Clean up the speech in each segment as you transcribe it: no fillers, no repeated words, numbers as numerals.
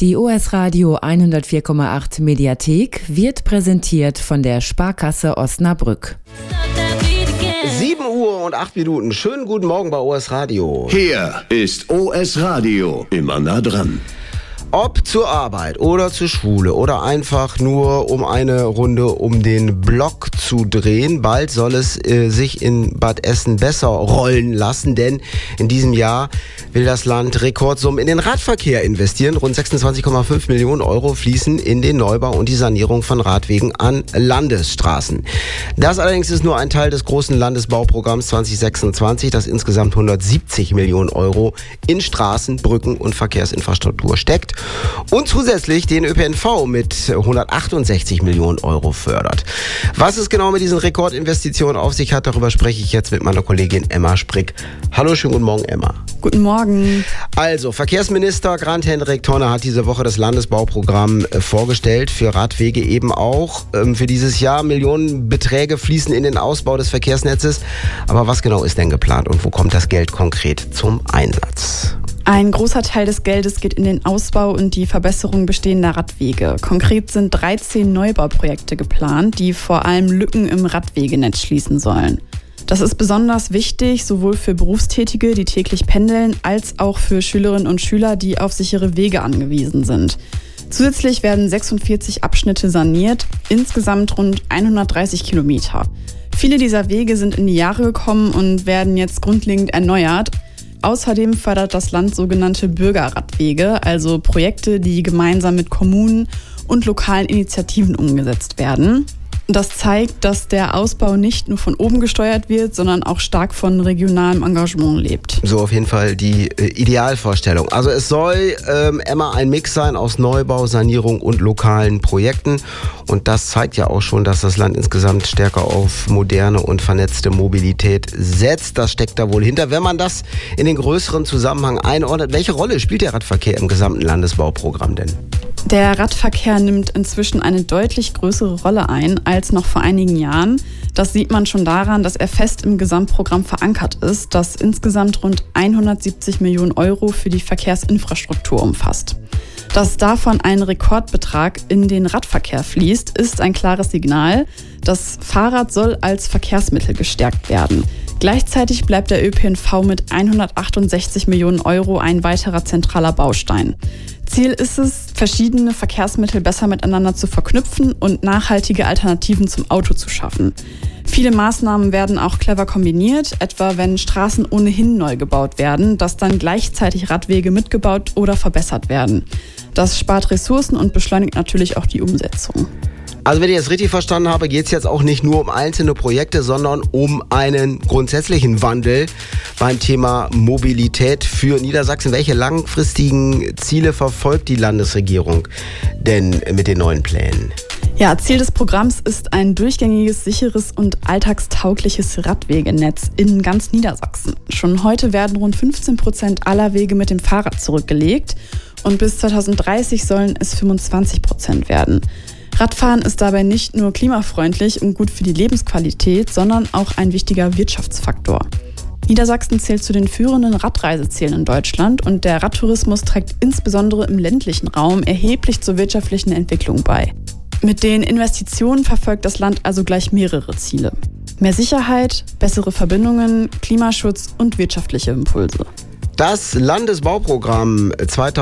Die OS Radio 104,8 Mediathek wird präsentiert von der Sparkasse Osnabrück. 7 Uhr und 8 Minuten. Schönen guten Morgen bei OS Radio. Hier ist OS Radio. Immer nah dran. Ob zur Arbeit oder zur Schule oder einfach nur um eine Runde um den Block zu drehen. Bald soll es sich in Bad Essen besser rollen lassen, denn in diesem Jahr will das Land Rekordsummen in den Radverkehr investieren. Rund 26,5 Millionen Euro fließen in den Neubau und die Sanierung von Radwegen an Landesstraßen. Das allerdings ist nur ein Teil des großen Landesbauprogramms 2026, das insgesamt 170 Millionen Euro in Straßen, Brücken und Verkehrsinfrastruktur steckt und zusätzlich den ÖPNV mit 168 Millionen Euro fördert. Was es genau mit diesen Rekordinvestitionen auf sich hat, darüber spreche ich jetzt mit meiner Kollegin Emma Sprick. Hallo, schönen guten Morgen, Emma. Guten Morgen. Also, Verkehrsminister Grant-Hendrik Tonne hat diese Woche das Landesbauprogramm vorgestellt, für Radwege eben auch. Für dieses Jahr Millionenbeträge fließen in den Ausbau des Verkehrsnetzes. Aber was genau ist denn geplant und wo kommt das Geld konkret zum Einsatz? Ein großer Teil des Geldes geht in den Ausbau und die Verbesserung bestehender Radwege. Konkret sind 13 Neubauprojekte geplant, die vor allem Lücken im Radwegenetz schließen sollen. Das ist besonders wichtig, sowohl für Berufstätige, die täglich pendeln, als auch für Schülerinnen und Schüler, die auf sichere Wege angewiesen sind. Zusätzlich werden 46 Abschnitte saniert, insgesamt rund 130 Kilometer. Viele dieser Wege sind in die Jahre gekommen und werden jetzt grundlegend erneuert. Außerdem fördert das Land sogenannte Bürgerradwege, also Projekte, die gemeinsam mit Kommunen und lokalen Initiativen umgesetzt werden. Das zeigt, dass der Ausbau nicht nur von oben gesteuert wird, sondern auch stark von regionalem Engagement lebt. So auf jeden Fall die Idealvorstellung. Also es soll, Emma, ein Mix sein aus Neubau, Sanierung und lokalen Projekten. Und das zeigt ja auch schon, dass das Land insgesamt stärker auf moderne und vernetzte Mobilität setzt. Das steckt da wohl hinter. Wenn man das in den größeren Zusammenhang einordnet, welche Rolle spielt der Radverkehr im gesamten Landesbauprogramm denn? Der Radverkehr nimmt inzwischen eine deutlich größere Rolle ein als noch vor einigen Jahren. Das sieht man schon daran, dass er fest im Gesamtprogramm verankert ist, das insgesamt rund 170 Millionen Euro für die Verkehrsinfrastruktur umfasst. Dass davon ein Rekordbetrag in den Radverkehr fließt, ist ein klares Signal. Das Fahrrad soll als Verkehrsmittel gestärkt werden. Gleichzeitig bleibt der ÖPNV mit 168 Millionen Euro ein weiterer zentraler Baustein. Ziel ist es, verschiedene Verkehrsmittel besser miteinander zu verknüpfen und nachhaltige Alternativen zum Auto zu schaffen. Viele Maßnahmen werden auch clever kombiniert, etwa wenn Straßen ohnehin neu gebaut werden, dass dann gleichzeitig Radwege mitgebaut oder verbessert werden. Das spart Ressourcen und beschleunigt natürlich auch die Umsetzung. Also wenn ich das richtig verstanden habe, geht es jetzt auch nicht nur um einzelne Projekte, sondern um einen grundsätzlichen Wandel beim Thema Mobilität für Niedersachsen. Welche langfristigen Ziele verfolgt die Landesregierung denn mit den neuen Plänen? Ja, Ziel des Programms ist ein durchgängiges, sicheres und alltagstaugliches Radwegenetz in ganz Niedersachsen. Schon heute werden rund 15% aller Wege mit dem Fahrrad zurückgelegt und bis 2030 sollen es 25% werden. Radfahren ist dabei nicht nur klimafreundlich und gut für die Lebensqualität, sondern auch ein wichtiger Wirtschaftsfaktor. Niedersachsen zählt zu den führenden Radreisezielen in Deutschland und der Radtourismus trägt insbesondere im ländlichen Raum erheblich zur wirtschaftlichen Entwicklung bei. Mit den Investitionen verfolgt das Land also gleich mehrere Ziele. Mehr Sicherheit, bessere Verbindungen, Klimaschutz und wirtschaftliche Impulse. Das Landesbauprogramm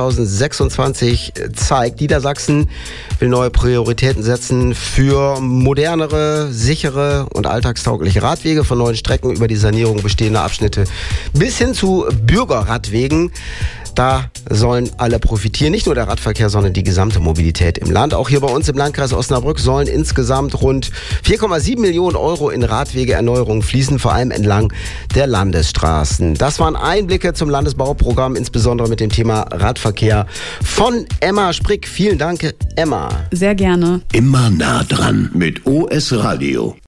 2026 zeigt, Niedersachsen will neue Prioritäten setzen für modernere, sichere und alltagstaugliche Radwege, von neuen Strecken über die Sanierung bestehender Abschnitte bis hin zu Bürgerradwegen. Da sollen alle profitieren, nicht nur der Radverkehr, sondern die gesamte Mobilität im Land. Auch hier bei uns im Landkreis Osnabrück sollen insgesamt rund 4,7 Millionen Euro in Radwegeerneuerungen fließen, vor allem entlang der Landesstraßen. Das waren Einblicke zum Landesbauprogramm, insbesondere mit dem Thema Radverkehr von Emma Sprick. Vielen Dank, Emma. Sehr gerne. Immer nah dran mit OS Radio.